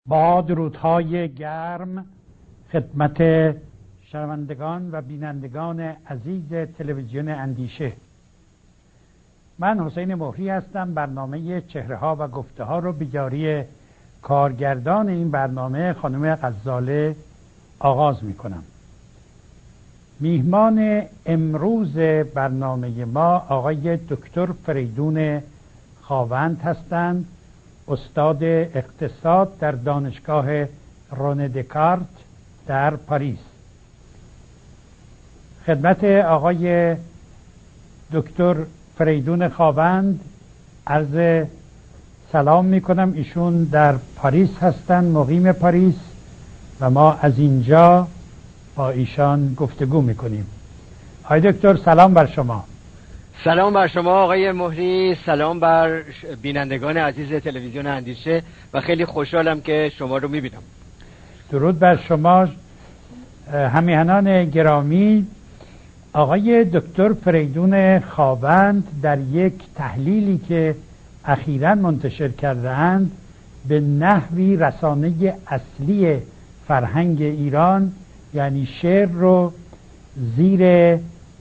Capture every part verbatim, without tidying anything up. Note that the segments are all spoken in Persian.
با درودهای گرم خدمت شنوندگان و بینندگان عزیز تلویزیون اندیشه. من حسین مهری هستم. برنامه چهره ها و گفته ها رو به یاری کارگردان این برنامه خانم غزاله آغاز می کنم. میهمان امروز برنامه ما آقای دکتر فریدون خاوند هستند، استاد اقتصاد در دانشگاه رونه دکارت در پاریس. خدمت آقای دکتر فریدون خاوند عرض سلام می کنم. ایشون در پاریس هستند، مقیم پاریس، و ما از اینجا با ایشان گفتگو می کنیم. آقای دکتر سلام بر شما. سلام بر شما آقای مهری، سلام بر بینندگان عزیز تلویزیون اندیشه و خیلی خوشحالم که شما رو می بینم. درود بر شما همیهنان گرامی. آقای دکتر فریدون خاوند در یک تحلیلی که اخیراً منتشر کرده‌اند به نحوی رسانه اصلی فرهنگ ایران یعنی شعر رو زیر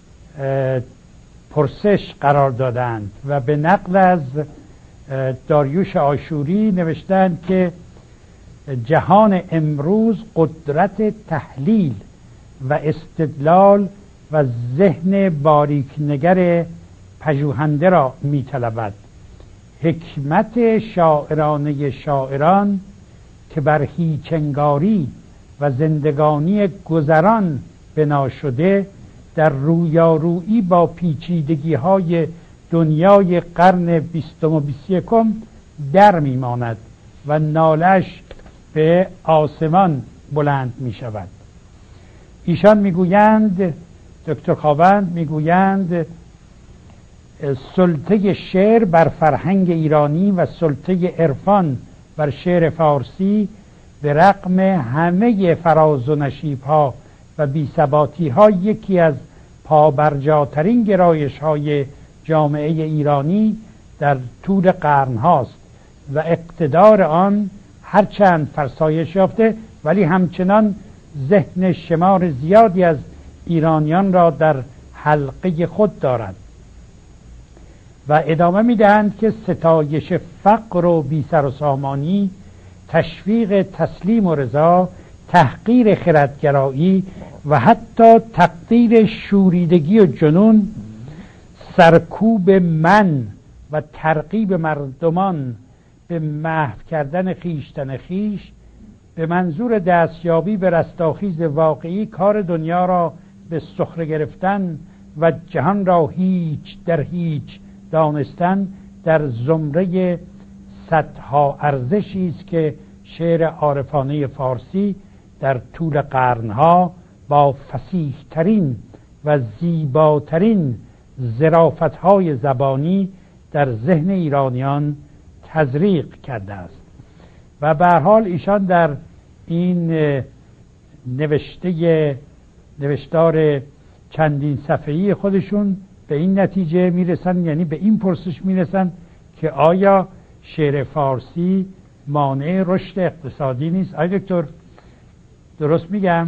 پرسش قرار دادند و به نقل از داریوش عاشوری نوشتند که جهان امروز قدرت تحلیل و استدلال و ذهن باریکنگر پژوهنده را می‌طلبد. حکمت شاعرانه شاعران که بر هیچنگاری و زندگانی گذران بنا شده در رویارویی با پیچیدگی های دنیای قرن بیستم و بیست و یکم در میماند و نالش به آسمان بلند می شود. ایشان میگویند، دکتر خاوند میگویند، سلطه شعر بر فرهنگ ایرانی و سلطه عرفان بر شعر فارسی به رغم همه فراز و نشیب ها و بی‌ثباتی ها یکی از پابرجاترین گرایش های جامعه ایرانی در طول قرن هاست و اقتدار آن هرچند فرسایش یافته ولی همچنان ذهن شمار زیادی از ایرانیان را در حلقه خود دارد. و ادامه میدهند که ستایش فقر و بی سر و سامانی، تشویق تسلیم و رضا، تحقیر خردگرایی و حتی تقدیر شوریدگی و جنون، سرکوب من و ترغیب مردمان به محو کردن خیشتن خیش به منظور دستیابی به رستاخیز واقعی کار دنیا را به سخره گرفتن و جهان را هیچ در هیچ دانستن در زمره صدها ارزشی است که شعر عارفانه فارسی در طول قرنها با فصیح ترین و زیباترین ظرافت‌های زبانی در ذهن ایرانیان تزریق کرده است. و به هر حال ایشان در این نوشته نوشتار چندین صفحه‌ای خودشون به این نتیجه میرسن، یعنی به این پرسش میرسن که آیا شعر فارسی مانع رشد اقتصادی نیست؟ آیا دکتر درست میگم؟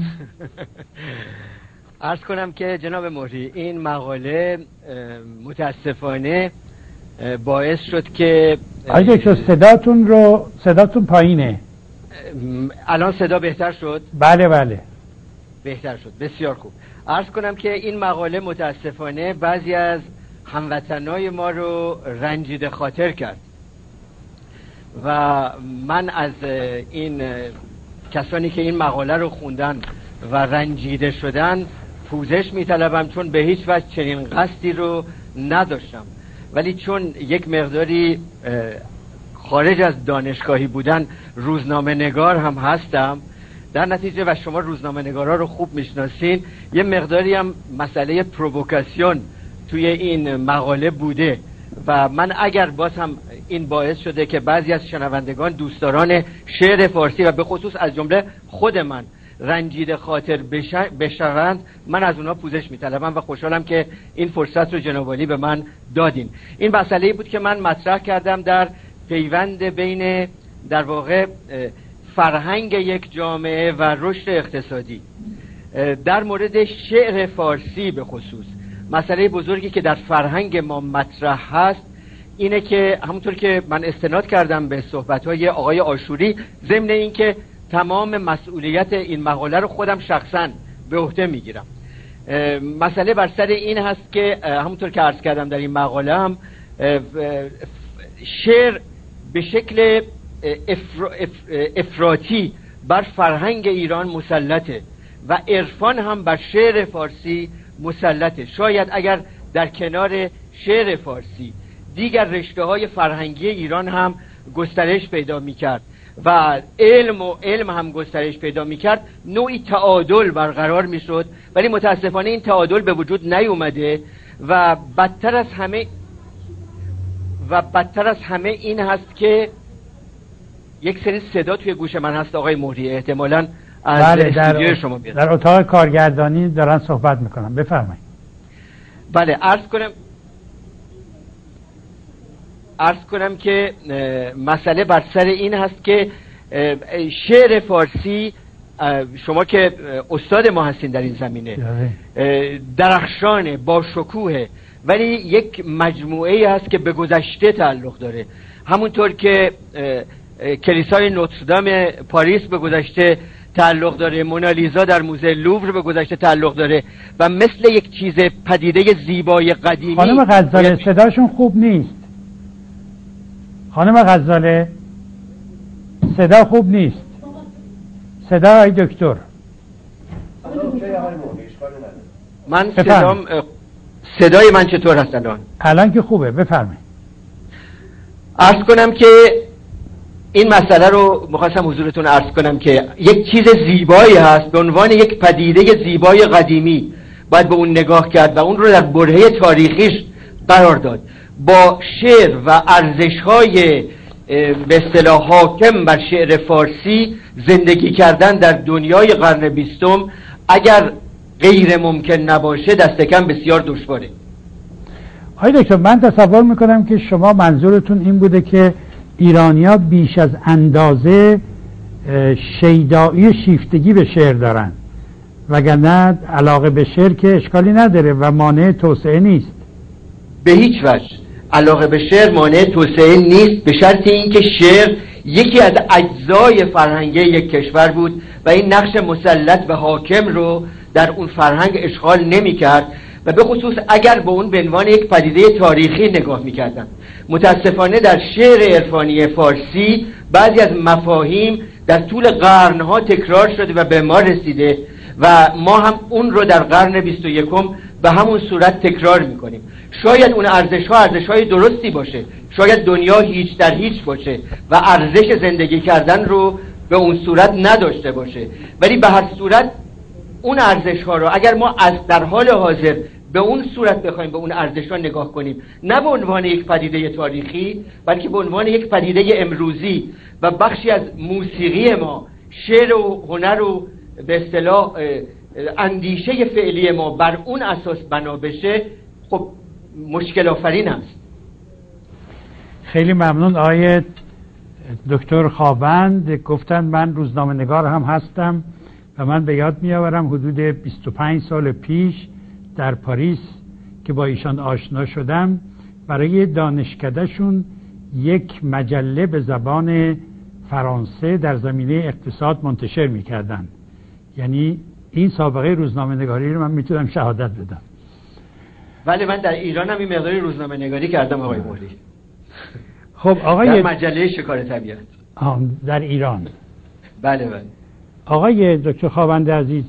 عرض کنم که جناب مهری این مقاله متاسفانه باعث شد که آیا دکتر صداتون رو صداتون پایینه. الان صدا بهتر شد؟ بله بله بهتر شد، بسیار خوب. عرض کنم که این مقاله متاسفانه بعضی از هموطنای ما رو رنجیده خاطر کرد و من از این کسانی که این مقاله رو خوندن و رنجیده شدن پوزش می‌طلبم، چون به هیچ وجه چنین قصدی رو نداشتم، ولی چون یک مقداری خارج از دانشگاهی بودن روزنامه نگار هم هستم در نتیجه و شما روزنامه نگارا رو خوب میشناسین، یه مقداری هم مسئله پرووکاسیون توی این مقاله بوده و من اگر باز هم این باعث شده که بعضی از شنوندگان دوستداران شعر فارسی و به خصوص از جمله خود من رنجیده خاطر بشوند، من از اونا پوزش میطلبم و خوشحالم که این فرصت رو جناب عالی به من دادین. این مسئله‌ای بود که من مطرح کردم در پیوند بین در واقع فرهنگ یک جامعه و رشد اقتصادی. در مورد شعر فارسی به خصوص مسئله بزرگی که در فرهنگ ما مطرح هست اینه که همونطور که من استناد کردم به صحبت‌های آقای آشوری، ضمن این که تمام مسئولیت این مقاله رو خودم شخصاً به عهده میگیرم، مسئله بر سر این هست که همونطور که عرض کردم در این مقاله هم شعر به شکل افر... افراطی بر فرهنگ ایران مسلطه و عرفان هم بر شعر فارسی مسلطه. شاید اگر در کنار شعر فارسی دیگر رشته های فرهنگی ایران هم گسترش پیدا می کرد و علم و علم هم گسترش پیدا می کرد، نوعی تعادل برقرار می شد، ولی متاسفانه این تعادل به وجود نیومده و بدتر از همه و بدتر از همه این هست که یک سری صدا توی گوش من هست آقای مهری، احتمالاً از بله استودیوی در شما بیاد. در اتاق کارگردانی دارن صحبت میکنن، بفرمایید. بله عرض کنم عرض کنم که مسئله بر سر این هست که شعر فارسی، شما که استاد ما هستین در این زمینه، درخشانه، با شکوه، ولی یک مجموعه هست که به گذشته تعلق داره. همونطور که کلیسای نوتردام پاریس به گذشته تعلق داره، مونالیزا در موزه لوور به گذشته تعلق داره و مثل یک چیز پدیده زیبای قدیمی. خانم غزاله صداشون خوب نیست. خانم غزاله صدا خوب نیست. صدا ای دکتر. من صدام صدای من چطور هست الان؟ الان که خوبه، بفرمایید. عرض کنم که این مسئله رو می‌خواستم حضورتون عرض کنم که یک چیز زیبایی هست به عنوان یک پدیده زیبای قدیمی، باید به اون نگاه کرد و اون رو در برهه تاریخیش قرار داد. با شعر و ارزش‌های به اصطلاح حاکم بر شعر فارسی زندگی کردن در دنیای قرن بیستم اگر غیر ممکن نباشه دست کم بسیار دشواره. آقای دکتر، من تصور میکنم که شما منظورتون این بوده که ایرانی‌ها بیش از اندازه شیدایی شیفتگی به شعر دارن، وگرنه علاقه به شعر که اشکالی نداره و مانع توسعه نیست. به هیچ وجه علاقه به شعر مانع توسعه نیست، به شرط اینکه شعر یکی از اجزای فرهنگی یک کشور بود و این نقش مسلط و حاکم رو در اون فرهنگ اشغال نمی کرد و به خصوص اگر به اون به عنوان یک پدیده تاریخی نگاه می کردن. متاسفانه در شعر عرفانی فارسی بعضی از مفاهیم در طول قرنها تکرار شده و به ما رسیده و ما هم اون رو در قرن بیست و یکم به همون صورت تکرار میکنیم. شاید اون ارزش ها ارزش های درستی باشه، شاید دنیا هیچ در هیچ باشه و ارزش زندگی کردن رو به اون صورت نداشته باشه، ولی به هر صورت اون ارزش ها رو اگر ما از در حال حاضر به اون صورت بخوایم به اون ارزش ها نگاه کنیم، نه به عنوان یک پدیده تاریخی بلکه به عنوان یک پدیده امروزی و بخشی از موسیقی ما، شعر و هنر و به اصطلاح اندیشه فعلی ما بر اون اساس بنا بشه، خب مشکل آفرین است. خیلی ممنون آقای دکتر خاوند. گفتن من روزنامه نگار هم هستم و من به یاد میآورم حدود بیست و پنج سال پیش در پاریس که با ایشان آشنا شدم، برای دانشکدهشون یک مجله به زبان فرانسه در زمینه اقتصاد منتشر میکردن. یعنی این سابقه روزنامه نگاری رو من میتونم شهادت بدم. ولی من در ایران هم این مقداری روزنامه نگاری کردم آقای مولی. خب آقای در مجله شکار طبیعت در ایران. بله بله. آقای دکتر خاوند عزیز،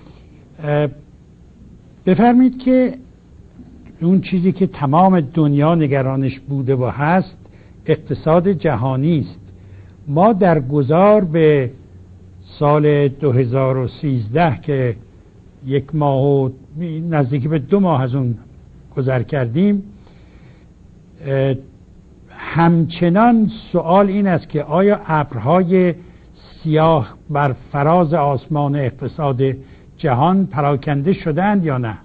بفرمید که اون چیزی که تمام دنیا نگرانش بوده و هست اقتصاد جهانی است. ما در گذار به سال دو هزار و سیزده که یک ماه و نزدیکی به دو ماه از اون گذر کردیم، همچنان سوال این است که آیا ابرهای سیاه بر فراز آسمان اقتصاد جهان پراکنده شدند یا نه؟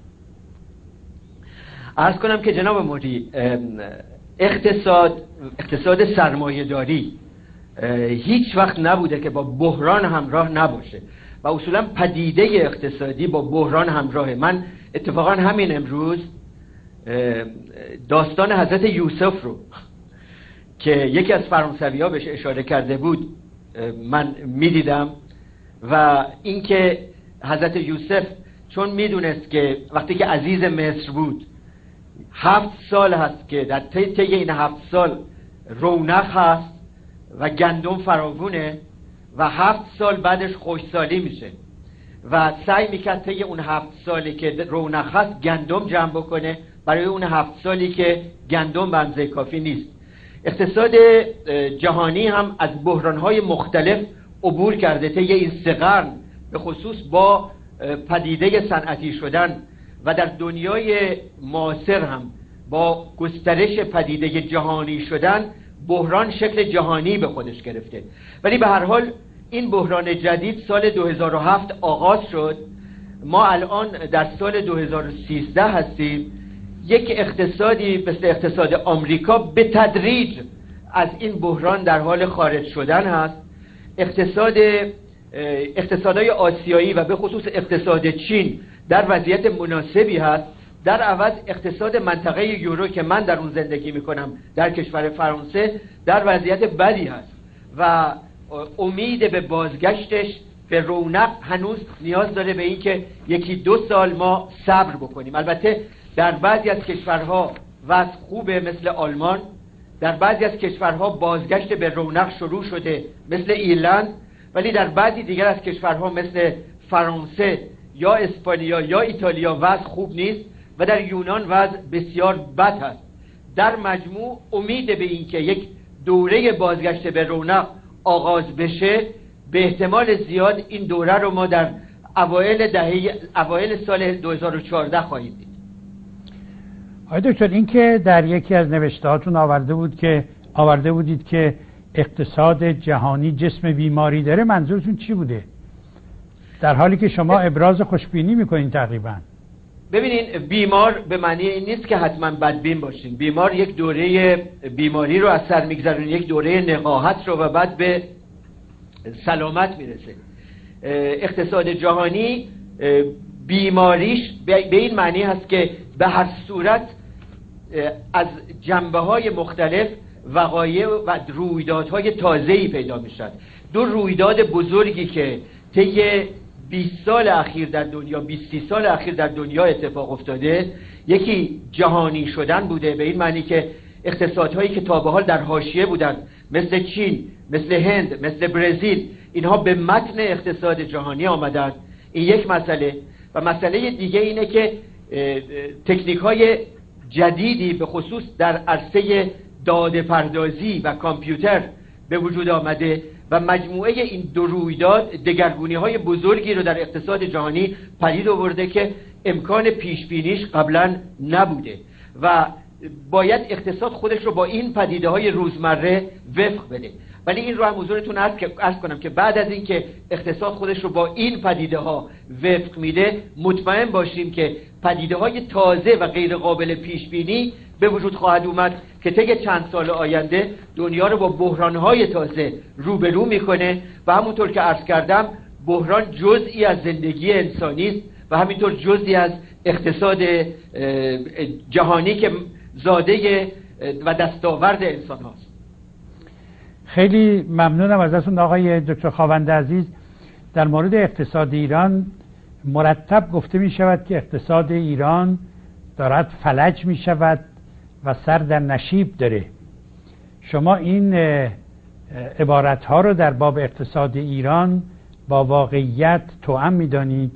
عرض کنم که جناب مدیر، اقتصاد اقتصاد سرمایه‌داری هیچ وقت نبوده که با بحران همراه نباشه و اصولا پدیده اقتصادی با بحران همراهه. من اتفاقا همین امروز داستان حضرت یوسف رو که یکی از فرانسوی ها بهش اشاره کرده بود من میدیدم و اینکه حضرت یوسف چون میدونست که وقتی که عزیز مصر بود هفت سال هست که در طی این هفت سال رونق هست و گندم فراوونه و هفت سال بعدش خوشسالی میشه و سعی میکرد طی اون هفت سالی که رونق هست گندم جمع بکنه برای اون هفت سالی که گندم به اندازه کافی نیست. اقتصاد جهانی هم از بحرانهای مختلف عبور کرده طی این سه قرن، به خصوص با پدیده صنعتی شدن و در دنیای معاصر هم با گسترش پدیده جهانی شدن بحران شکل جهانی به خودش گرفته. ولی به هر حال این بحران جدید سال دو هزار و هفت آغاز شد. ما الان در سال دو هزار و سیزده هستیم. یک اقتصادی مثل اقتصاد آمریکا به تدریج از این بحران در حال خارج شدن هست. اقتصاد اقتصادهای آسیایی و به خصوص اقتصاد چین در وضعیت مناسبی هست. در عوض اقتصاد منطقه یورو که من در اون زندگی میکنم در کشور فرانسه در وضعیت بدی هست و امید به بازگشتش به رونق هنوز نیاز داره به این که یکی دو سال ما صبر بکنیم. البته در بعضی از کشورها وضع خوبه مثل آلمان، در بعضی از کشورها بازگشت به رونق شروع شده مثل ایرلند، ولی در بعضی دیگر از کشورها مثل فرانسه یا اسپانیا یا ایتالیا وضع خوب نیست و در یونان وضع بسیار بد هست. در مجموع امید به این که یک دوره بازگشت به رونق آغاز بشه به احتمال زیاد این دوره رو ما در اوایل دهه اوایل سال دو هزار و چهارده خواهیم دید. آقای دکتر، این که در یکی از نوشتهاتون آورده بود که آورده بودید که اقتصاد جهانی جسم بیماری داره، منظورتون چی بوده؟ در حالی که شما ابراز خوشبینی میکنین تقریبا. ببینین، بیمار به معنی این نیست که حتما بدبین باشین. بیمار یک دوره بیماری رو از سر میگذرونه، یک دوره نقاهت رو و بعد به سلامت میرسه. اقتصاد جهانی بیماریش به این معنی هست که به هر صورت از جنبه‌های مختلف وقایع و رویدادهای تازه‌ای پیدا میشد. دو رویداد بزرگی که طی بیست سال اخیر در دنیا بیست سال اخیر در دنیا اتفاق افتاده، یکی جهانی شدن بوده به این معنی که اقتصادهایی که تا به حال در حاشیه بودند مثل چین، مثل هند، مثل برزیل، اینها به متن اقتصاد جهانی آمدند. این یک مسئله. و مسئله دیگه اینه که تکنیک‌های جدیدی به خصوص در عرصه داده پردازی و کامپیوتر به وجود آمده و مجموعه این دو رویداد دگرگونی‌های بزرگی رو در اقتصاد جهانی پدید آورده که امکان پیش بینیش قبلا نبوده و باید اقتصاد خودش رو با این پدیده‌های روزمره وفق بده. ولی این رو هم حضورتون عرض که عرض کنم که بعد از این که اقتصاد خودش رو با این پدیده‌ها وفق میده، مطمئن باشیم که پدیده‌های تازه و غیر قابل پیش بینی به وجود خواهد اومد که طی چند سال آینده دنیا رو با بحران‌های تازه روبرو میکنه و همونطور که عرض کردم بحران جزئی از زندگی انسانی است و همینطور جزئی از اقتصاد جهانی که زاده و دستاورد انسان هاست. خیلی ممنونم ازتون آقای دکتر خاوند عزیز. در مورد اقتصاد ایران مرتب گفته می شود که اقتصاد ایران دارد فلج می شود و سر در نشیب داره. شما این عبارت ها رو در باب اقتصاد ایران با واقعیت توأم می دانید؟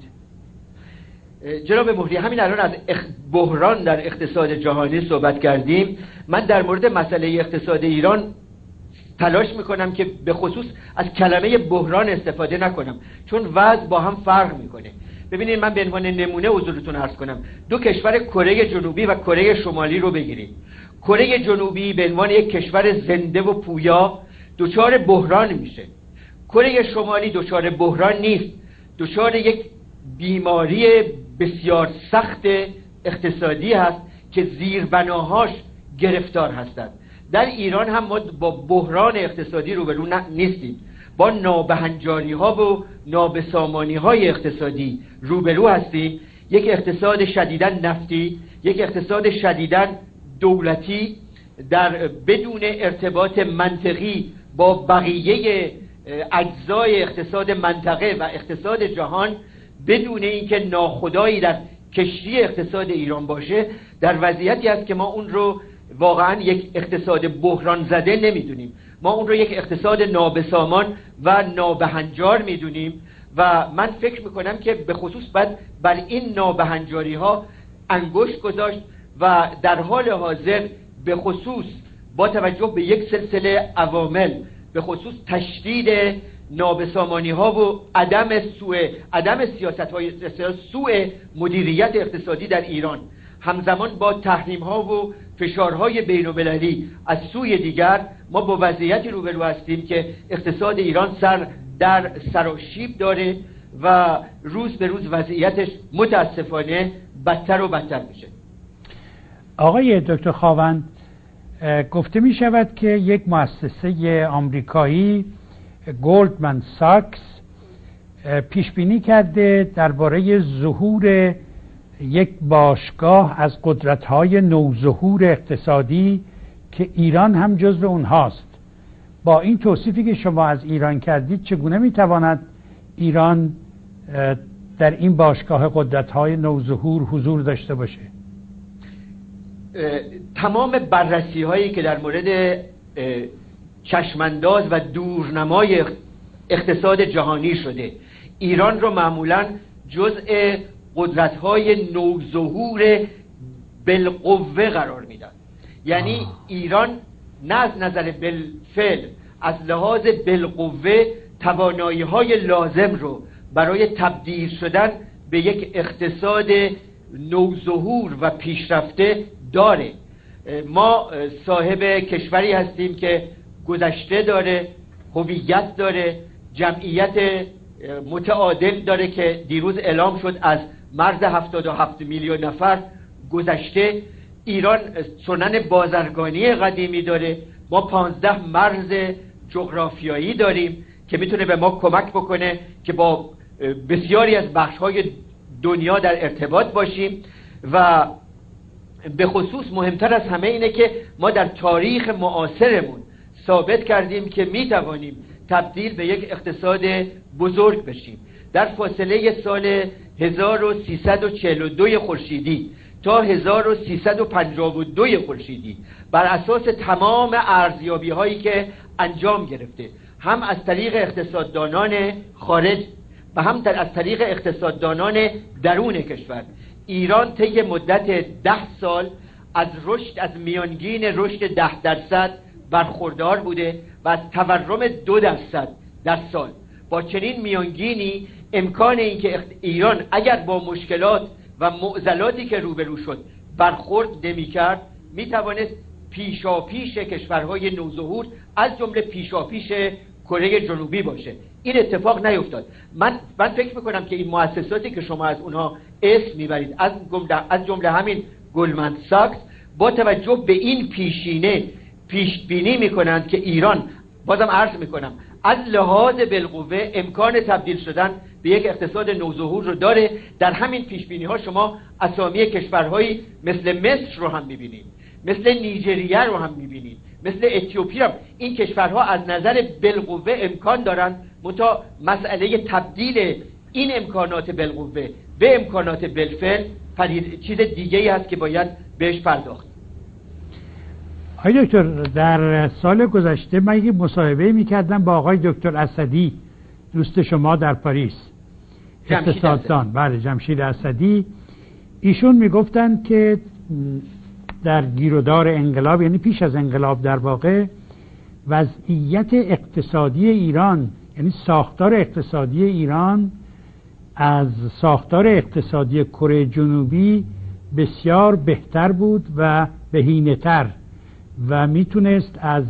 جناب مهری، همین الان از بحران در اقتصاد جهانی صحبت کردیم. من در مورد مسئله اقتصاد ایران تلاش میکنم که به خصوص از کلمه بحران استفاده نکنم، چون وضع با هم فرق میکنه. ببینید، من به عنوان نمونه حضورتون عرض کنم. دو کشور کره جنوبی و کره شمالی رو بگیرید. کره جنوبی به عنوان یک کشور زنده و پویا دچار بحران میشه. کره شمالی دچار بحران نیست، دچار یک بیماری بسیار سخت اقتصادی هست که زیربناهاش گرفتار هستند. در ایران هم ما با بحران اقتصادی روبرو نیستیم، با نابهنجاری ها و نابسامانی های اقتصادی روبرو هستیم. یک اقتصاد شدیداً نفتی، یک اقتصاد شدیداً دولتی در بدون ارتباط منطقی با بقیه اجزای اقتصاد منطقه و اقتصاد جهان، بدون اینکه ناخدایی در کشتی اقتصاد ایران باشه، در وضعیتی است که ما اون رو واقعا یک اقتصاد بحران زده نمیدونیم. ما اون رو یک اقتصاد نابسامان و نابهنجار میدونیم و من فکر میکنم که به خصوص باید بر این نابهنجاری ها انگشت گذاشت و در حال حاضر به خصوص با توجه به یک سلسله عوامل، به خصوص تشدید نابسامانی ها و عدم سوء عدم سیاست های سوء مدیریت اقتصادی در ایران، همزمان با تحریم ها و فشارهای بین المللی از سوی دیگر، ما با وضعیتی روبرو هستیم که اقتصاد ایران سر در سراشیب داره و روز به روز وضعیتش متاسفانه بدتر و بدتر میشه. آقای دکتر خاوند، گفته می شود که یک مؤسسه آمریکایی گلدمن ساکس پیش بینی کرده درباره ظهور یک باشگاه از قدرت‌های نوظهور اقتصادی که ایران هم جزو اونهاست. با این توصیفی که شما از ایران کردید، چگونه میتواند ایران در این باشگاه قدرت‌های نوظهور حضور داشته باشه؟ تمام بررسی هایی که در مورد چشمانداز و دورنمای اقتصاد جهانی شده، ایران رو معمولاً جزء قدرت‌های نوظهور بالقوه قرار میدن. یعنی ایران نه از نظر بالفعل، از لحاظ بالقوه توانایی‌های لازم رو برای تبدیل شدن به یک اقتصاد نوظهور و پیشرفته داره. ما صاحب کشوری هستیم که گذشته داره، هویت داره، جمعیت متعادل داره که دیروز اعلام شد از مرز هفتاد و هفت میلیون نفر گذشته. ایران سنن بازرگانی قدیمی داره. ما پانزده مرز جغرافیایی داریم که میتونه به ما کمک بکنه که با بسیاری از بخش‌های دنیا در ارتباط باشیم و به خصوص مهمتر از همه اینه که ما در تاریخ معاصرمون ثابت کردیم که میتوانیم تبدیل به یک اقتصاد بزرگ بشیم. در فاصله سال هزار و سیصد و چهل و دو خورشیدی تا هزار و سیصد و پنجاه و دو خورشیدی بر اساس تمام ارزیابی هایی که انجام گرفته، هم از طریق اقتصاددانان خارج و هم از طریق اقتصاددانان درون کشور، ایران طی مدت ده سال از رشد از میانگین رشد ده درصد برخوردار بوده و از تورم دو درصد در سال. با چنین میانگینی امکان این که ایران اگر با مشکلات و معضلاتی که روبرو شد برخورد نمی‌کرد، میتوانست پیشاپیش کشورهای نوظهور از جمله پیشاپیش کره جنوبی باشه. این اتفاق نیفتاد. من من فکر میکنم که این مؤسساتی که شما از اونها اسم میبرید، از جمله از جمله همین گلدمن ساکس، با توجه به این پیشینه پیش بینی میکنند که ایران، بازم عرض میکنم، از لحاظ بالقوه امکان تبدیل شدن به یک اقتصاد نوظهور رو داره. در همین پیش بینی ها شما اسامی کشورهایی مثل مصر رو هم میبینید، مثل نیجریه رو هم میبینید، مثل اتیوپی هم. این کشورها از نظر بالقوه امکان دارن، منتها مسئله تبدیل این امکانات بالقوه به امکانات بالفعل چیز دیگه‌ای هست که باید بهش پرداخت. آقای دکتر، در سال گذشته من یک مصاحبه میکردم با آقای دکتر اسدی، دوست شما در پاریس، اقتصاددان. بله، جمشید اسدی. ایشون میگفتن که در گیرودار انقلاب، یعنی پیش از انقلاب در واقع، وضعیت اقتصادی ایران، یعنی ساختار اقتصادی ایران از ساختار اقتصادی کره جنوبی بسیار بهتر بود و بهینه‌تر و میتونست از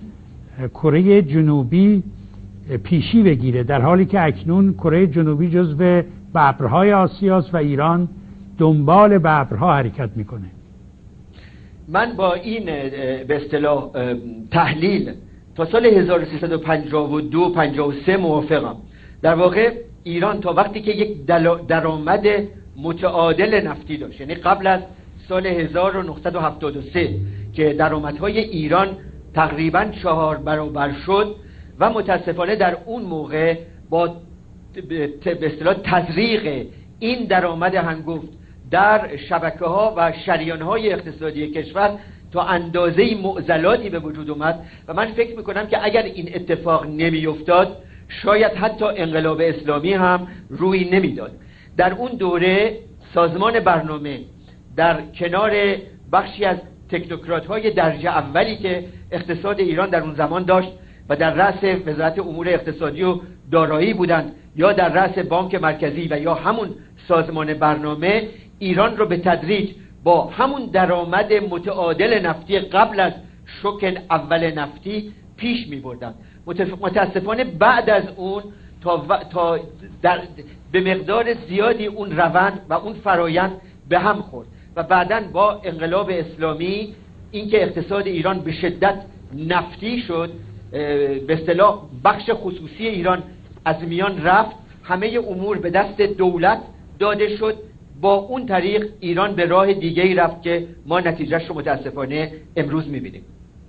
کره جنوبی پیشی بگیره، در حالی که اکنون کره جنوبی جزو ببرهای آسیاست و ایران دنبال ببرها حرکت میکنه. من با این به اصطلاح تحلیل تا سال هزار و سیصد و پنجاه و دو پنجاه و سه موافقم. در واقع ایران تا وقتی که یک درآمد متعادل نفتی داشت، یعنی قبل از سال هزار و نهصد و هفتاد و سه که درآمدهای ایران تقریباً چهار برابر شد و متاسفانه در اون موقع با به اصطلاح تزریق این درآمد هنگفت در شبکه‌ها و شریان‌های اقتصادی کشور تا اندازه‌ای معضلاتی به وجود اومد و من فکر می‌کنم که اگر این اتفاق نمی‌افتاد شاید حتی انقلاب اسلامی هم روی نمیداد. در اون دوره سازمان برنامه در کنار بخشی از تکنوکرات‌های درجه اولی که اقتصاد ایران در اون زمان داشت و در رأس وزارت امور اقتصادی و دارایی بودند یا در رأس بانک مرکزی و یا همون سازمان برنامه، ایران رو به تدریج با همون درآمد متعادل نفتی قبل از شوک اول نفتی پیش می بردن. متاسفانه بعد از اون تا, و... تا در... به مقدار زیادی اون روند و اون فرایند به هم خورد و بعداً با انقلاب اسلامی اینکه اقتصاد ایران به شدت نفتی شد، به اصطلاح بخش خصوصی ایران از میان رفت، همه امور به دست دولت داده شد. با اون طریق ایران به راه دیگه‌ای رفت که ما نتیجهش رو متاسفانه امروز می‌بینیم.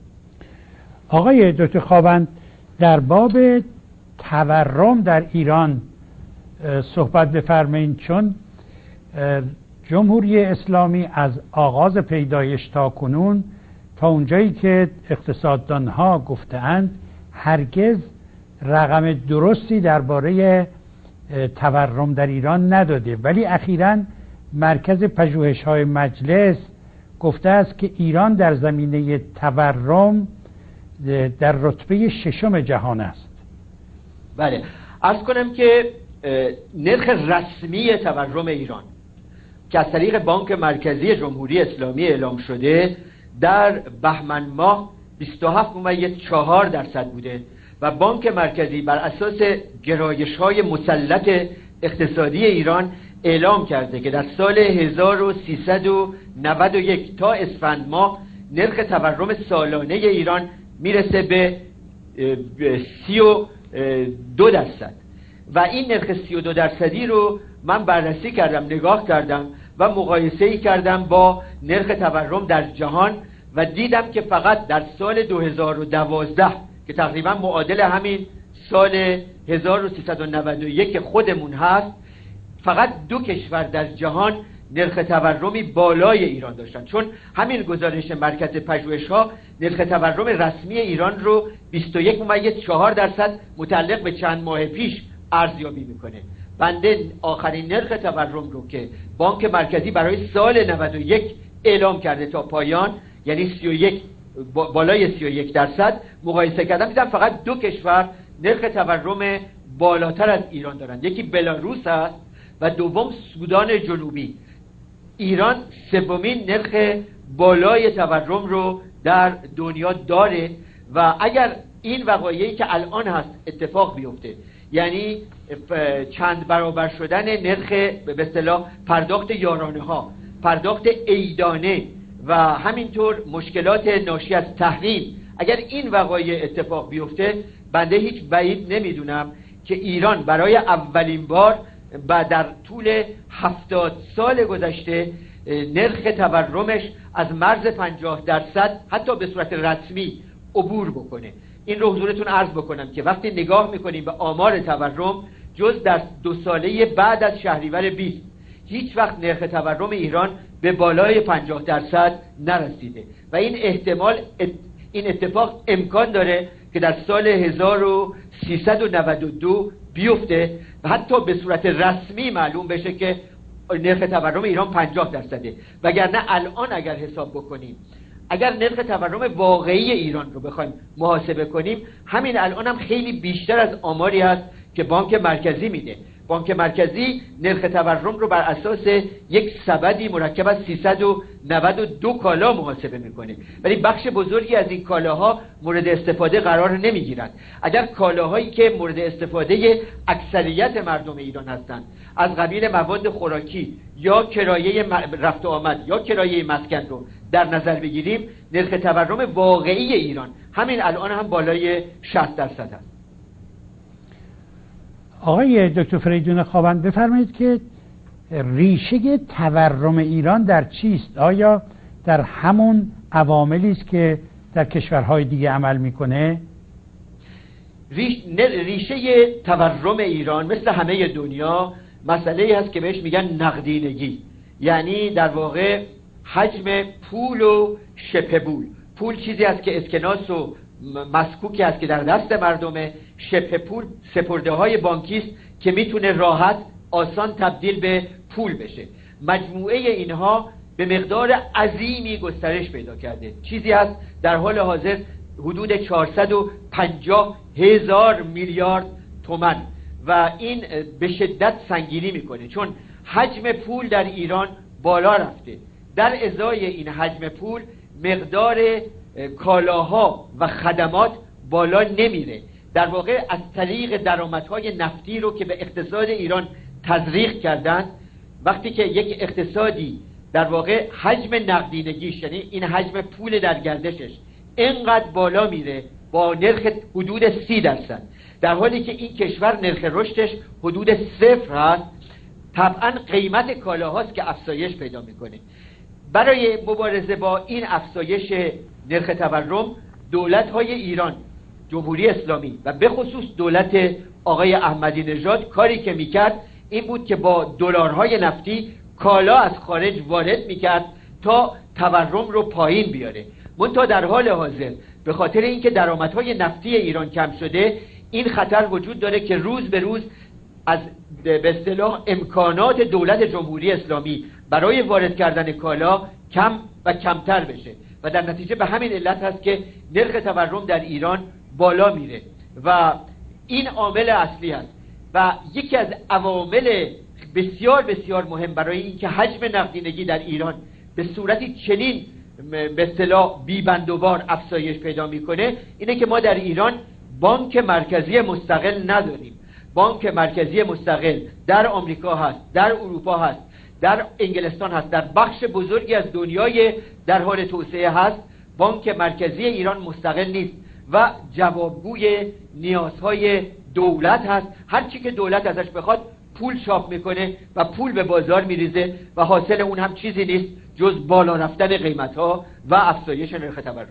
آقای دکتر خوابند، در باب تورم در ایران صحبت بفرمایید، چون جمهوری اسلامی از آغاز پیدایش تا کنون تا اونجایی که اقتصاددانها گفتند هرگز رقم درستی درباره تورم در ایران نداده، ولی اخیراً مرکز پژوهش‌های مجلس گفته است که ایران در زمینه تورم در رتبه ششم جهان است. بله، عرض کنم که نرخ رسمی تورم ایران که از طریق بانک مرکزی جمهوری اسلامی اعلام شده در بهمن ماه بیست و هفت ممیز چهار درصد بوده و بانک مرکزی بر اساس گرایش‌های مسلط اقتصادی ایران اعلام کرده که در سال هزار و سیصد و نود و یک تا اسفند ماه نرخ تورم سالانه ایران میرسه به سی و دو درصد و این نرخ سی و دو درصدی رو من بررسی کردم، نگاه کردم و مقایسه‌ای کردم با نرخ تورم در جهان و دیدم که فقط در سال دو هزار و دوازده که تقریبا معادل همین سال هزار و سیصد و نود و یک خودمون هست، فقط دو کشور در جهان نرخ تورمی بالای ایران داشتن. چون همین گزارش مرکز پژوهش‌ها نرخ تورم رسمی ایران رو بیست و یک ممیز چهار درصد متعلق به چند ماه پیش ارزیابی میکنه. بنده آخرین نرخ تورم رو که بانک مرکزی برای سال نود و یک اعلام کرده تا پایان، یعنی سی و یک بالای سی و یک درصد مقایسه کردم، دیدم فقط دو کشور نرخ تورم بالاتر از ایران دارند. یکی بلاروس است و دوم سودان جنوبی. ایران سومین نرخ بالای تورم رو در دنیا داره و اگر این وقایعی که الان هست اتفاق بیفته، یعنی چند برابر شدن نرخ به اصطلاح پرداخت یارانه ها، پرداخت عیدانه و همینطور مشکلات ناشی از تحریم، اگر این وقایع اتفاق بیفته، بنده هیچ بعید نمیدونم که ایران برای اولین بار و در طول هفتاد سال گذشته نرخ تورمش از مرز پنجاه درصد حتی به صورت رسمی عبور بکنه. این رو حضورتون عرض بکنم که وقتی نگاه میکنیم به آمار تورم، جز در دو ساله بعد از شهریور بیست هیچ وقت نرخ تورم ایران به بالای پنجاه درصد نرسیده و این احتمال این اتفاق امکان داره که در سال هزار و سیصد و نود و دو بیفته و حتی به صورت رسمی معلوم بشه که نرخ تورم ایران پنجاه درصده. وگرنه الان اگر حساب بکنیم، اگر نرخ تورم واقعی ایران رو بخوایم محاسبه کنیم، همین الان هم خیلی بیشتر از آماری هست که بانک مرکزی میده بانک مرکزی نرخ تورم رو بر اساس یک سبدی مرکب از سیصد و نود و دو کالا محاسبه میکنه، ولی بخش بزرگی از این کالاها مورد استفاده قرار نمیگیرند. اگر کالاهایی که مورد استفاده اکثریت مردم ایران هستند از قبیل مواد خوراکی یا کرایه رفت و آمد یا کرایه مسکن رو در نظر بگیریم، نرخ تورم واقعی ایران همین الان هم بالای شصت درصد است. آقای دکتر فریدون خاوند بفرمایید که ریشه تورم ایران در چیست؟ آیا در همون عواملی است که در کشورهای دیگه عمل میکنه؟ ریش... ریشه تورم ایران مثل همه دنیا مسئله هست که بهش میگن نقدینگی، یعنی در واقع حجم پول و شبه پول. پول چیزی است که اسکناس و مسکوکی است که در دست مردمه، شبه پول سپرده های بانکی است که میتونه راحت آسان تبدیل به پول بشه. مجموعه اینها به مقدار عظیمی گسترش پیدا کرده، چیزی است در حال حاضر حدود چهارصد و پنجاه هزار میلیارد تومان و این به شدت سنگینی میکنه چون حجم پول در ایران بالا رفته. در ازای این حجم پول مقدار کالاها و خدمات بالا نمیره. در واقع از طریق درآمدهای نفتی رو که به اقتصاد ایران تزریق کردن، وقتی که یک اقتصادی در واقع حجم نقدینگیش، یعنی این حجم پول در گردشش اینقدر بالا میره با نرخ حدود سی درصد، در حالی که این کشور نرخ رشدش حدود صفر هست، طبعا قیمت کالاهاست که افزایش پیدا میکنه. برای مبارزه با این افزایش نرخ تورم، دولت‌های ایران، جمهوری اسلامی و به خصوص دولت آقای احمدی نژاد کاری که میکرد این بود که با دلارهای نفتی کالا از خارج وارد میکرد تا تورم رو پایین بیاره. منتها در حال حاضر به خاطر اینکه درآمدهای نفتی ایران کم شده، این خطر وجود داره که روز به روز از به اصطلاح امکانات دولت جمهوری اسلامی برای وارد کردن کالا کم و کمتر بشه و در نتیجه به همین علت هست که نرخ تورم در ایران بالا میره و این عامل اصلی هست. و یکی از عوامل بسیار بسیار مهم برای اینکه حجم نقدینگی در ایران به صورتی چنین به اصطلاح بی‌بندوبار افزایش پیدا میکنه اینه که ما در ایران بانک مرکزی مستقل نداریم. بانک مرکزی مستقل در آمریکا هست، در اروپا هست، در انگلستان هست، در بخش بزرگی از دنیای در حال توسعه هست. بانک مرکزی ایران مستقل نیست و جوابگوی نیازهای دولت هست. هر چی که دولت ازش بخواد پول چاپ میکنه و پول به بازار میریزه و حاصل اون هم چیزی نیست جز بالا رفتن قیمت‌ها و افزایش نرخ تورم.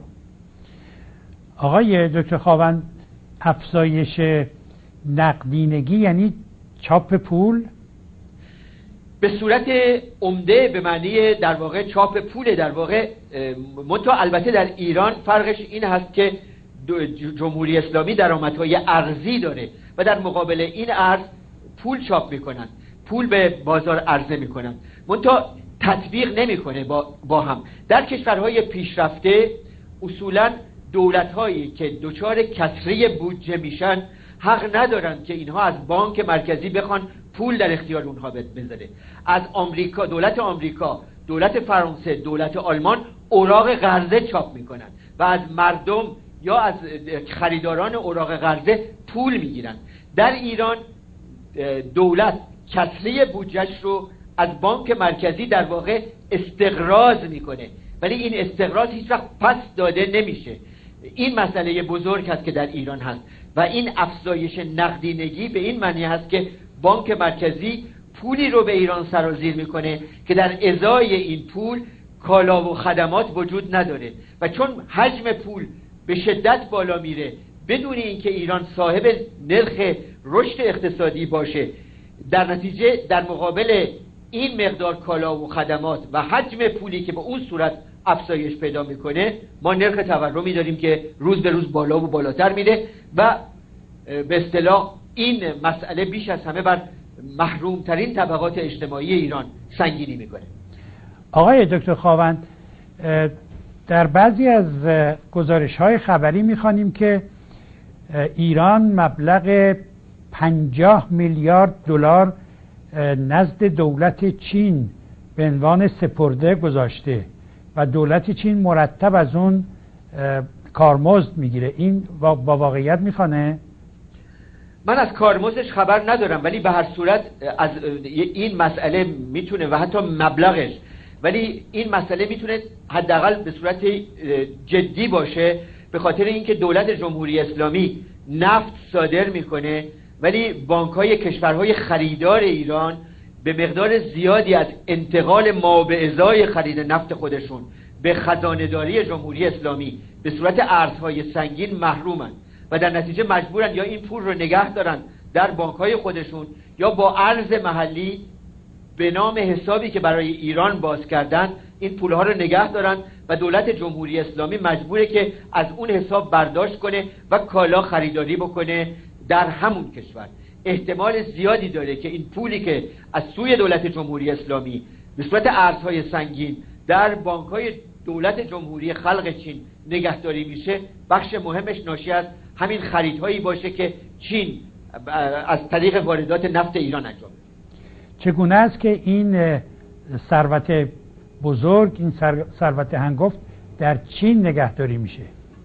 آقای دکتر خاوند، افزایش نقدینگی یعنی چاپ پول؟ به صورت عمده به معنی در واقع چاپ پول در واقع. منتها البته در ایران فرقش این هست که جمهوری اسلامی درآمدهای ارزی داره و در مقابل این ارز پول چاپ میکنن، پول به بازار عرضه میکنن، منتها تطبیق نمیکنه با, با هم. در کشورهای پیشرفته اصولا دولت‌هایی که دچار کسری بودجه میشن حق ندارن که اینها از بانک مرکزی بخوان پول در اختیار اونها بذاره. از آمریکا، دولت آمریکا، دولت فرانسه، دولت آلمان اوراق قرضه چاپ میکنن و از مردم یا از خریداران اوراق قرضه پول میگیرن. در ایران دولت کسری بودجهش رو از بانک مرکزی در واقع استقراض میکنه، ولی این استقراض هیچ وقت پس داده نمیشه. این مسئله بزرگ هست که در ایران هست و این افزایش نقدینگی به این معنی هست که بانک مرکزی پولی رو به ایران سرازیر میکنه که در ازای این پول کالا و خدمات وجود نداره و چون حجم پول به شدت بالا میره بدون اینکه ایران صاحب نرخ رشد اقتصادی باشه، در نتیجه در مقابل این مقدار کالا و خدمات و حجم پولی که به اون صورت افزایش پیدا میکنه، ما نرخ تورمی داریم که روز به روز بالا و بالاتر میره و به اصطلاح این مسئله بیش از همه بر محروم ترین طبقات اجتماعی ایران سنگینی میکنه. آقای دکتر خاوند، در بعضی از گزارش های خبری میخوانیم که ایران مبلغ پنجاه میلیارد دلار نزد دولت چین به عنوان سپرده گذاشته و دولت چین مرتب از اون کارمزد میگیره. این با واقعیت میخوانه؟ من از کارمزدش خبر ندارم، ولی به هر صورت از این مسئله میتونه و حتی مبلغش، ولی این مسئله میتونه حداقل به صورت جدی باشه، به خاطر اینکه دولت جمهوری اسلامی نفت صادر میکنه ولی بانک‌های کشورهای خریدار ایران به مقدار زیادی از انتقال ما به ازای خرید نفت خودشون به خزانه‌داری جمهوری اسلامی به صورت ارزهای سنگین محرومن و در نتیجه مجبورن یا این پول رو نگه دارن در بانک‌های خودشون یا با ارز محلی به نام حسابی که برای ایران باز کردن این پولها رو نگه دارن و دولت جمهوری اسلامی مجبوره که از اون حساب برداشت کنه و کالا خریداری بکنه در همون کشور. احتمال زیادی داره که این پولی که از سوی دولت جمهوری اسلامی به صورت ارزهای سنگین در بانک‌های دولت جمهوری خلق چین نگهداری میشه، بخش مهمش ناشی از همین خریدهایی باشه که چین از طریق واردات نفت ایران انجام میده. چگونه است که این ثروت بزرگ، این ثروت هنگفت در چین نگهداری میشه؟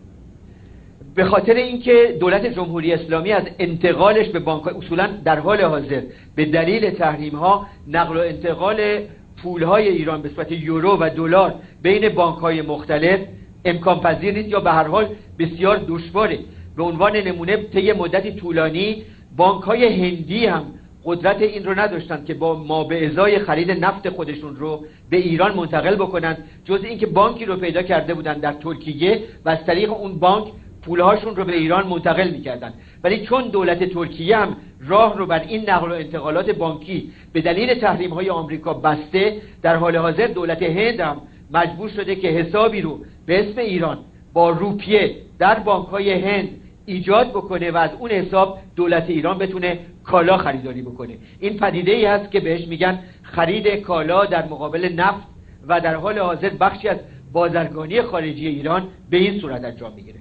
به خاطر اینکه دولت جمهوری اسلامی از انتقالش به بانک اصولا در حال حاضر به دلیل تحریم ها نقل و انتقال پولهای ایران به صورت یورو و دلار بین بانک‌های مختلف امکان پذیر نیست یا به هر حال بسیار دشواره. به عنوان نمونه طی مدتی طولانی بانک‌های هندی هم قدرت این رو نداشتن که با ما به ازای خرید نفت خودشون رو به ایران منتقل بکنن، جز اینکه بانکی رو پیدا کرده بودن در ترکیه و از طریق اون بانک پولهاشون رو به ایران منتقل میکردن. ولی چون دولت ترکیه هم راه رو بر این نقل و انتقالات بانکی به دلیل تحریم های آمریکا بسته، در حال حاضر دولت هند هم مجبور شده که حسابی رو به اسم ایران با روپیه در بانک های هند ایجاد بکنه و از اون حساب دولت ایران بتونه کالا خریداری بکنه. این پدیده ای هست که بهش میگن خرید کالا در مقابل نفت و در حال حاضر بخشی از بازرگانی خارجی ایران به این صورت انجام میگیره.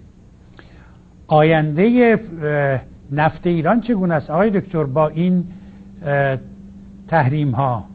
آینده نفت ایران چگونه است آقای دکتر با این تحریم ها؟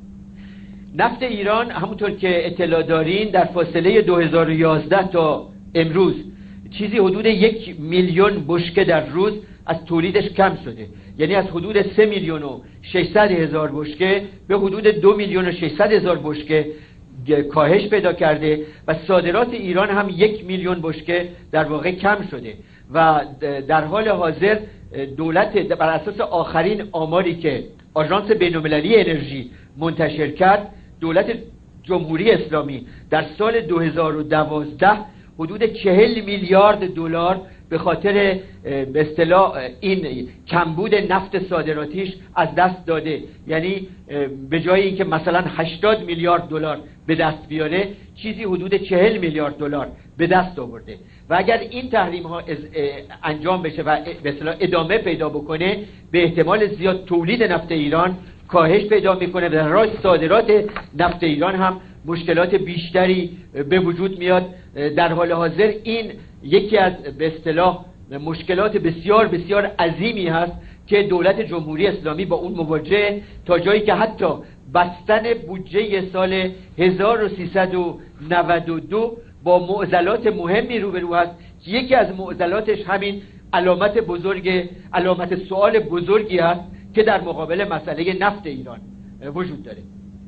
نفت ایران همونطور که اطلاع دارین در فاصله دو هزار و یازده تا امروز چیزی حدود یک میلیون بشکه در روز از تولیدش کم شده، یعنی از حدود سه میلیون و ششصد هزار بشکه به حدود دو میلیون و ششصد هزار بشکه کاهش پیدا کرده و صادرات ایران هم یک میلیون بشکه در واقع کم شده و در حال حاضر دولت بر اساس آخرین آماری که آژانس بین‌المللی انرژی منتشر کرد، دولت جمهوری اسلامی در سال دو هزار و دوازده حدود چهل میلیارد دلار به خاطر به اصطلاح این کمبود نفت صادراتیش از دست داده. یعنی به جای اینکه مثلا هشتاد میلیارد دلار به دست بیاره، چیزی حدود چهل میلیارد دلار به دست آورده و اگر این تحریم ها انجام بشه و به اصطلاح ادامه پیدا بکنه، به احتمال زیاد تولید نفت ایران کاهش پیدا میکنه و در راه صادرات نفت ایران هم مشکلات بیشتری به وجود میاد. در حال حاضر این یکی از به اصطلاح مشکلات بسیار بسیار عظیمی هست که دولت جمهوری اسلامی با اون مواجهه، تا جایی که حتی بستن بودجه سال هزار و سیصد و نود و دو با معضلات مهمی روبرو هست که یکی از معضلاتش همین علامت بزرگ علامت سوال بزرگی هست که در مقابل مسئله نفت ایران وجود داره.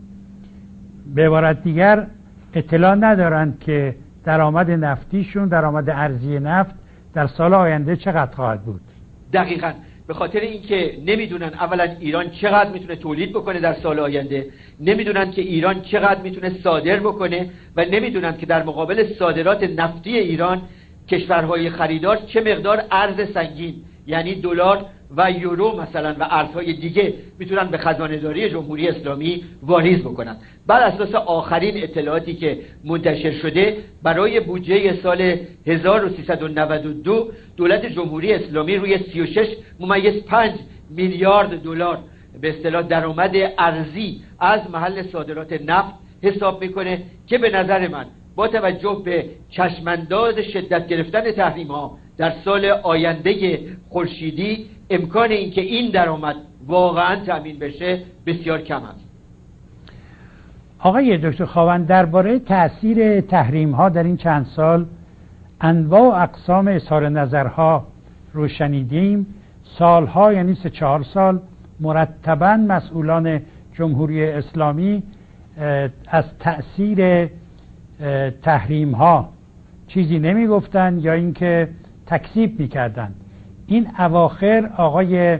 به عبارت دیگر اطلاع ندارند که درآمد نفتیشون، درآمد ارزی نفت در سال آینده چقدر خواهد بود. دقیقاً به خاطر اینکه نمیدونن اولا ایران چقدر میتونه تولید بکنه در سال آینده، نمیدونن که ایران چقدر میتونه صادر بکنه و نمیدونن که در مقابل صادرات نفتی ایران کشورهای خریدار چه مقدار ارز سنگین یعنی دلار و یورو مثلا و ارزهای دیگه میتونن به خزانه‌داری جمهوری اسلامی واریز بکنن. بر اساس آخرین اطلاعاتی که منتشر شده، برای بودجه سال هزار و سیصد و نود و دو دولت جمهوری اسلامی روی سی و شش ممیز پنج میلیارد دلار به اصطلاح درآمد ارزی از محل صادرات نفت حساب میکنه که به نظر من با توجه به چشمانداز شدت گرفتن تحریم ها در سال آینده خورشیدی امکان اینکه این درآمد واقعا تامین بشه بسیار کم است. آقای دکتر خاوند، درباره تأثیر تحریم ها در این چند سال انواع و اقسام اظهار نظرها رو شنیدیم. سالها، یعنی سه چهار سال مرتباً مسئولان جمهوری اسلامی از تأثیر تحریم ها چیزی نمی گفتن یا اینکه تکذیب می کردن. این اواخر آقای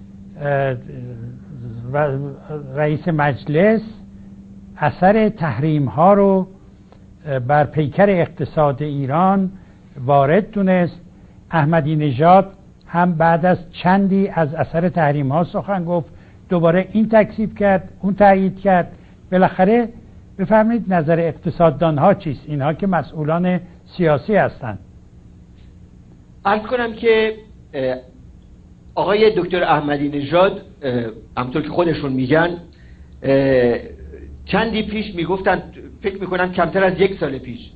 رئیس مجلس اثر تحریم ها رو بر پیکر اقتصاد ایران وارد دونست. احمدی نژاد هم بعد از چندی از اثر تحریم ها سخن گفت، دوباره این تکذیب کرد، اون تایید کرد. بالاخره بفرمایید نظر اقتصاددان ها چیست، اینها که مسئولان سیاسی هستند؟ عرض کنم که آقای دکتر احمدی نژاد همونطور که خودشون میگن چندی پیش میگفتن، فکر میکنم کمتر از یک سال پیش،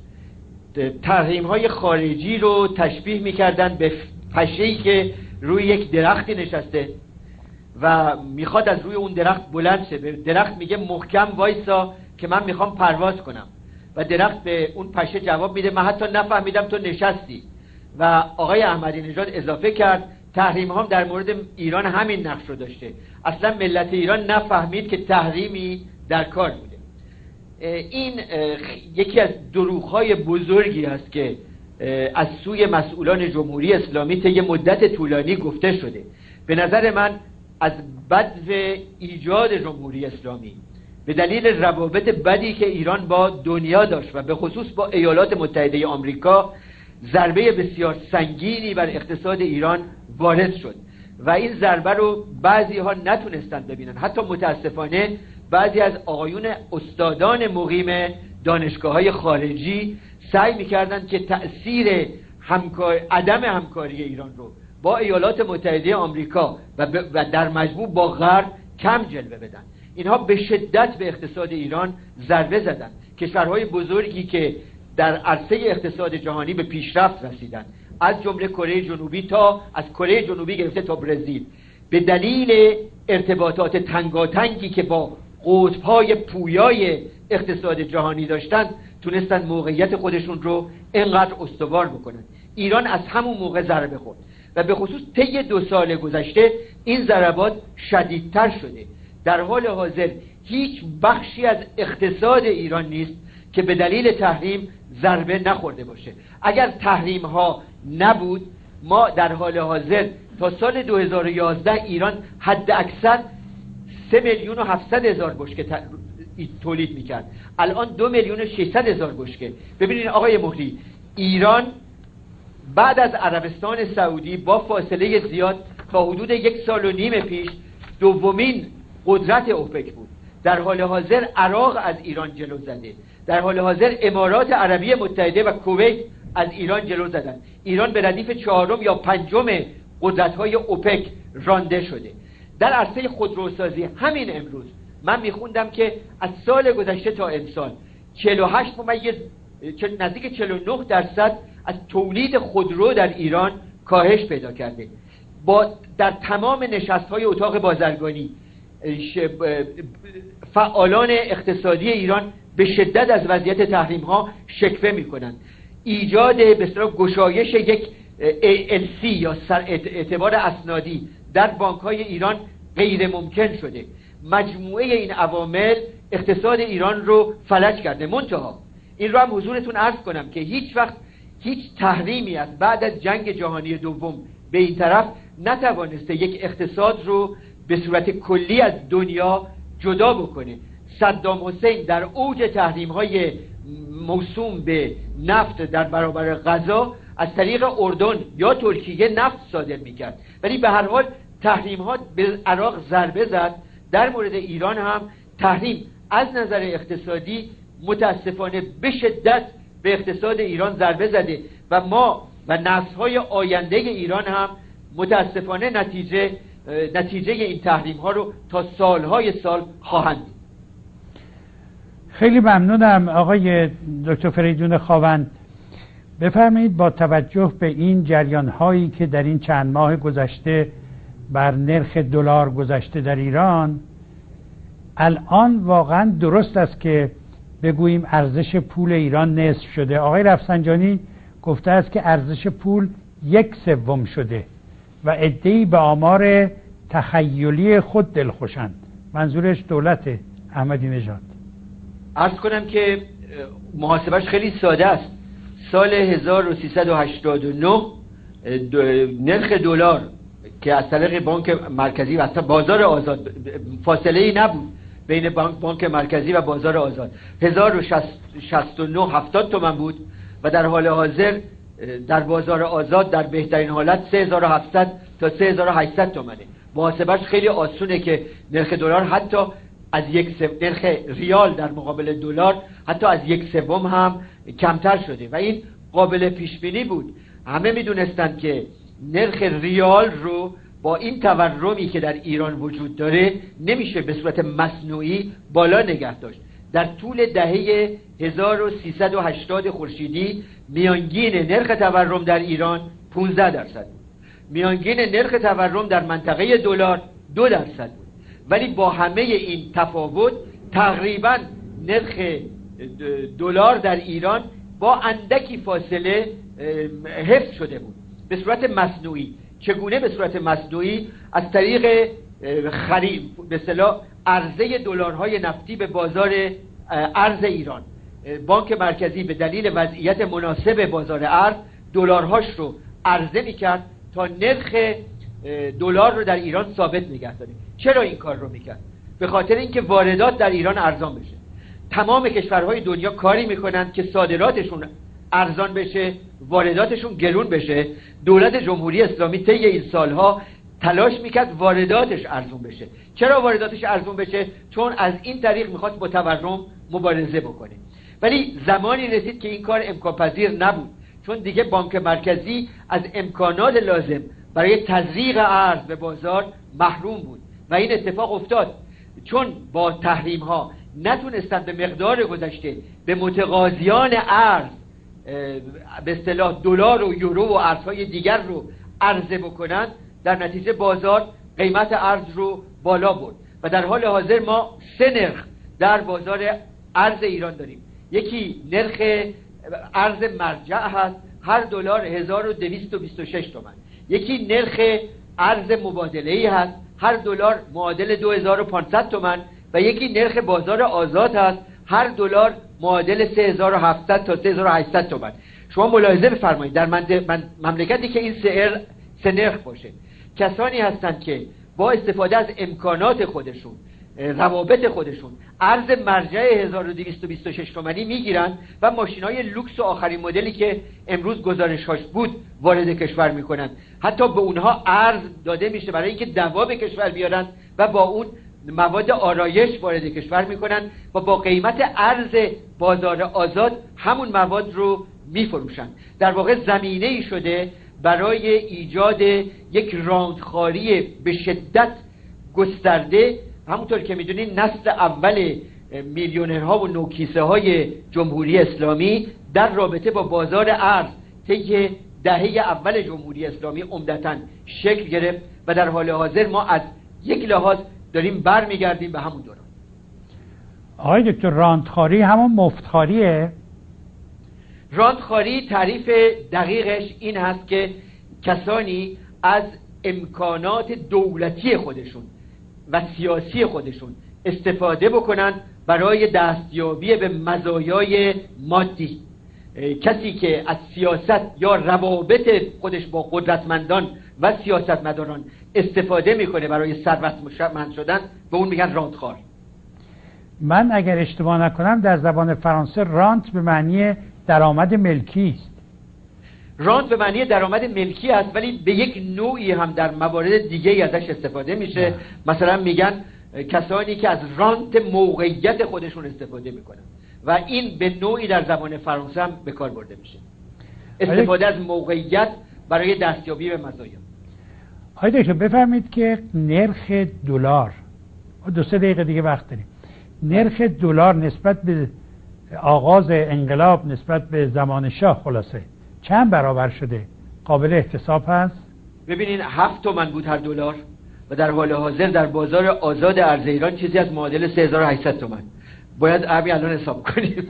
تحریم های خارجی رو تشبیه میکردن به پشه‌ای که روی یک درختی نشسته و میخواد از روی اون درخت بلند شه. به درخت میگه محکم وایسا که من میخوام پرواز کنم و درخت به اون پشه جواب میده من حتی نفهمیدم تو نشستی. و آقای احمدی نژاد اضافه کرد تحریم هم در مورد ایران همین نقش رو داشته. اصلا ملت ایران نفهمید که تحریمی در کار بوده. این یکی از دروغ‌های بزرگی است که از سوی مسئولان جمهوری اسلامی طی مدت طولانی گفته شده. به نظر من از بدو ایجاد جمهوری اسلامی به دلیل روابط بدی که ایران با دنیا داشت و به خصوص با ایالات متحده آمریکا ضربه بسیار سنگینی بر اقتصاد ایران وارد شد و این ضربه رو بعضی ها نتونستن ببینن. حتی متاسفانه بعضی از آقایون استادان مقیم دانشگاه های خارجی سعی میکردن که تأثیر همکار... عدم همکاری ایران رو با ایالات متحده آمریکا و, ب... و در مجموع با غرب کم جلوه بدن. اینها به شدت به اقتصاد ایران ضربه زدن. کشورهای بزرگی که در عرصه اقتصاد جهانی به پیشرفت رسیدن، از جمله کره جنوبی تا از کره جنوبی گرفته تا برزیل، به دلیل ارتباطات تنگاتنگی که با قطب‌های پویای اقتصاد جهانی داشتن تونستن موقعیت خودشون رو اینقدر استوار بکنن. ایران از همون موقع ضربه خورد و به خصوص طی دو سال گذشته این ضربات شدیدتر شده. در حال حاضر هیچ بخشی از اقتصاد ایران نیست که به دلیل تحریم ضربه نخورده باشه. اگر تحریم ها نبود ما در حال حاضر تا سال دو هزار و یازده ایران حد اکثر سه میلیون و هفتصد هزار بشکه تولید میکرد، الان دو میلیون و ششصد هزار بشکه. ببینید آقای مهری، ایران بعد از عربستان سعودی با فاصله زیاد تا حدود یک سال و نیم پیش دومین قدرت اوپک بود. در حال حاضر عراق از ایران جلو زده، در حال حاضر امارات عربی متحده و کویت از ایران جلو زدن. ایران به ردیف چهارم یا پنجم قدرت‌های اوپک رانده شده. در عرصه خودروسازی همین امروز من میخوندم که از سال گذشته تا امسال چهل و هشت ممیز نزدیک چهل و نه درصد از تولید خودرو در ایران کاهش پیدا کرده. با در تمام نشست‌های اتاق بازرگانی فعالان اقتصادی ایران به شدت از وضعیت تحریم ها شکوه میکنند. ایجاد به اصطلاح گشایش یک ای ال سی یا اعتبار اسنادی در بانک های ایران غیر ممکن شده. مجموعه این عوامل اقتصاد ایران رو فلج کرده. منتها این رو هم حضورتون عرض کنم که هیچ وقت هیچ تحریمی از بعد از جنگ جهانی دوم به این طرف نتوانسته یک اقتصاد رو به صورت کلی از دنیا جدا بکنه. صدام حسین در اوج تحریم‌های موسوم به نفت در برابر غزه از طریق اردن یا ترکیه نفت صادر می‌کرد، ولی به هر حال تحریم‌ها به عراق ضربه زد. در مورد ایران هم تحریم از نظر اقتصادی متاسفانه به شدت به اقتصاد ایران ضربه زده و ما و نسل‌های آینده ایران هم متاسفانه نتیجه نتیجه این تحریم ها رو تا سالهای سال خواهند دید. خیلی ممنونم آقای دکتر فریدون خاوند. بفرمایید با توجه به این جریان هایی که در این چند ماه گذشته بر نرخ دلار گذشته در ایران، الان واقعا درست است که بگوییم ارزش پول ایران نصف شده. آقای رفسنجانی گفته است که ارزش پول یک سوم شده و عده‌ای به آمار تخیلی خود دلخوشند. منظورش دولت احمدی نژاد. عرض کنم که محاسبش خیلی ساده است. سال هزار و سیصد و هشتاد و نه نرخ دلار که از طریق بانک مرکزی و اصلا بازار آزاد، فاصله ای نبود بین بانک بانک مرکزی و بازار آزاد، هزار و شصت و نه هفتاد تومن بود و در حال حاضر در بازار آزاد در بهترین حالت سه هزار و هفتصد تا سه هزار و هشتصد تومنه. محاسبش خیلی آسونه که نرخ دلار حتی از یک سوم، نرخ ریال در مقابل دلار حتی از یک سوم هم کمتر شده و این قابل پیش بینی بود. همه میدونستند که نرخ ریال رو با این تورمی که در ایران وجود داره نمیشه به صورت مصنوعی بالا نگه داشت. در طول دهه هزار و سیصد و هشتاد خورشیدی میانگین نرخ تورم در ایران پانزده درصد بود. میانگین نرخ تورم در منطقه دلار دو درصد بود. ولی با همه این تفاوت تقریبا نرخ دلار در ایران با اندکی فاصله حفظ شده بود به صورت مصنوعی. چگونه به صورت مصنوعی؟ از طریق خرید به اصطلاح عرضه دلارهای نفتی به بازار ارز ایران. بانک مرکزی به دلیل وضعیت مناسب بازار ارز دلارهاش رو عرضه میکرد تا نرخ دلار رو در ایران ثابت نگه داره. چرا این کار رو میکرد؟ به خاطر اینکه واردات در ایران ارزان بشه. تمام کشورهای دنیا کاری میکنن که صادراتشون ارزان بشه، وارداتشون گرون بشه. دولت جمهوری اسلامی طی این سالها تلاش میکرد وارداتش ارزون بشه. چرا وارداتش ارزون بشه؟ چون از این طریق میخواست با تورم مبارزه بکنه. ولی زمانی رسید که این کار امکان پذیر نبود، چون دیگه بانک مرکزی از امکانات لازم برای تزریق ارز به بازار محروم بود و این اتفاق افتاد. چون با تحریم ها نتونستند به مقدار گذشته به متقاضیان ارز به اصطلاح دلار و یورو و ارزهای دیگر رو عرضه بکنن، در نتیجه بازار قیمت ارز رو بالا برد و در حال حاضر ما سه نرخ در بازار ارز ایران داریم. یکی نرخ ارز مرجع هست، هر دلار هزار و دویست و بیست و شش تومان. یکی نرخ ارز مبادله‌ای هست، هر دلار معادل دو هزار و پانصد تومان و یکی نرخ بازار آزاد هست، هر دلار معادل سه هزار و هفتصد تا سه هزار و هشتصد تومان. شما ملاحظه بفرمایید در مملکتی که این سه, سه نرخ باشه، کسانی هستند که با استفاده از امکانات خودشون، روابط خودشون، ارز مرجع هزار و دویست و بیست و شش تومانی میگیرن و ماشین‌های لوکس و آخرین مدلی که امروز گزارش‌هاش بود وارد کشور میکنن. حتی به اونها ارز داده میشه برای اینکه دوا به کشور بیارن و با اون مواد آرایش وارد کشور میکنن و با قیمت ارز بازار آزاد همون مواد رو میفروشن. در واقع زمینه‌ای شده برای ایجاد یک راندخواری به شدت گسترده. همونطور که میدونین نسل اول میلیونرها و نوکیسه های جمهوری اسلامی در رابطه با بازار ارز طی دهه اول جمهوری اسلامی عمدتاً شکل گرفت و در حال حاضر ما از یک لحاظ داریم برمیگردیم به همون دوران. آقای دکتر، راندخواری همون مفتخاریه؟ راندخواری تعریف دقیقش این هست که کسانی از امکانات دولتی خودشون و سیاسی خودشون استفاده بکنن برای دستیابی به مزایای مادی. کسی که از سیاست یا روابط خودش با قدرتمندان و سیاستمداران استفاده میکنه برای ثروتمند شدن، به اون میگن راندخوار. من اگر اشتباه نکنم در زبان فرانسه رانت به معنی درآمد ملکی است. رانت به معنی درآمد ملکی است، ولی به یک نوعی هم در موارد دیگه ازش استفاده میشه. مثلا میگن کسانی که از رانت موقعیت خودشون استفاده میکنن و این به نوعی در زبان فرانسه هم به کار برده میشه، استفاده از موقعیت برای دستیابی به مزایا. آقای دکتر بفرمایید که نرخ دلار، دو سه دقیقه دیگه وقت داریم، نرخ دلار نسبت به آغاز انقلاب، نسبت به زمان شاه خلاصه چند برابر شده؟ قابل احتساب هست؟ ببینین هفت تومن بود هر دلار و در حال حاضر در بازار آزاد ارز ایران چیزی از معادل سه هزار و هشتصد تومان. باید ابی الان حساب کنیم.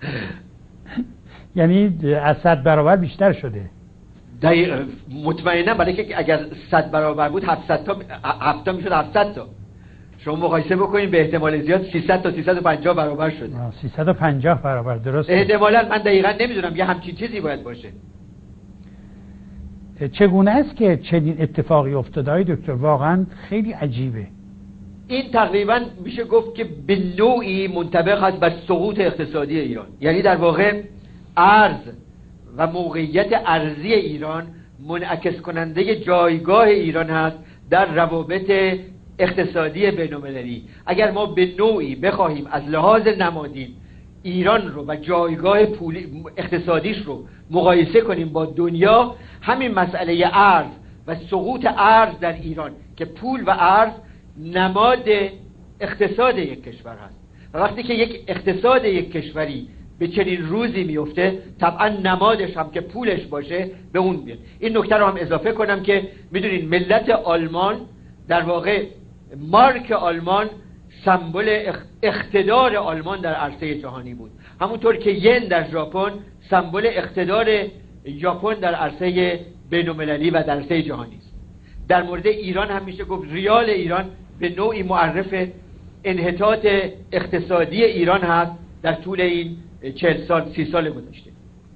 یعنی از صد برابر بیشتر شده. دقیقاً مطمئنا، برای که اگر صد برابر بود هفتصد تا هفت تا میشد هفتصد تا. شما مقایسه بکنید به احتمال زیاد سیصد تا سیصد و پنجاه برابر شده. سیصد و پنجاه برابر درست. احتمالاً من دقیقاً نمیدونم، یه همچین چیزی باید باشه. چگونه است که چنین اتفاقی افتاده های دکتر؟ واقعا خیلی عجیبه. این تقریبا میشه گفت که به نوعی منطبق هست بر سقوط اقتصادی ایران. یعنی در واقع ارز و موقعیت ارزی ایران منعکس کننده جایگاه ایران هست در روابط اقتصادی بین‌المللی. اگر ما به نوعی بخواهیم از لحاظ نمادین ایران رو و جایگاه پولی اقتصادیش رو مقایسه کنیم با دنیا، همین مسئله ارز و سقوط ارز در ایران که پول و ارز نماد اقتصاد یک کشور هست و وقتی که یک اقتصاد یک کشوری به چنین روزی میفته، طبعا نمادش هم که پولش باشه به اون میاد. این نکته رو هم اضافه کنم که میدونین ملت آلمان در واقع مارک آلمان سمبل اقتدار آلمان در عرصه جهانی بود، همونطور که ین در ژاپن سمبل اقتدار ژاپن در عرصه بین‌المللی و در عرصه جهانی است. در مورد ایران هم میشه گفت ریال ایران به نوعی معرف انحطاط اقتصادی ایران هست در طول این چهل سال سی سال گذشته.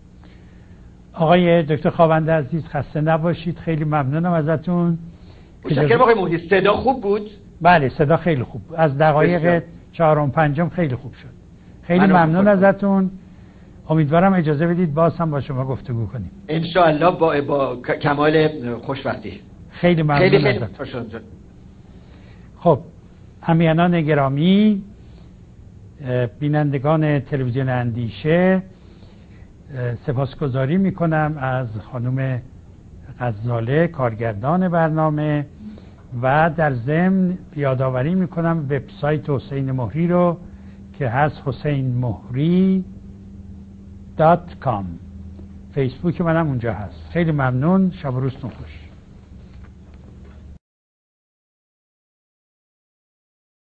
آقای دکتر خاونده عزیز خسته نباشید، خیلی ممنونم ازتون. متشکرم آقای مهدی. صدا خوب بود؟ بله صدا خیلی خوب، از دقایق چهارم پنجم خیلی خوب شد. خیلی ممنون ازتون. امیدوارم اجازه بدید باز هم با شما گفتگو کنیم ان شاء الله با با کمال خوشبختی. خیلی ممنون خیلی خیلی ازتون. خب همیهنان گرامی، بینندگان تلویزیون اندیشه، سپاسگزاری میکنم از خانم غزاله کارگردان برنامه و در ضمن یادآوری میکنم وبسایت حسین مهری رو که هست حسین مهری دات کام. فیسبوک منم اونجا هست. خیلی ممنون، شب و روزتون خوش.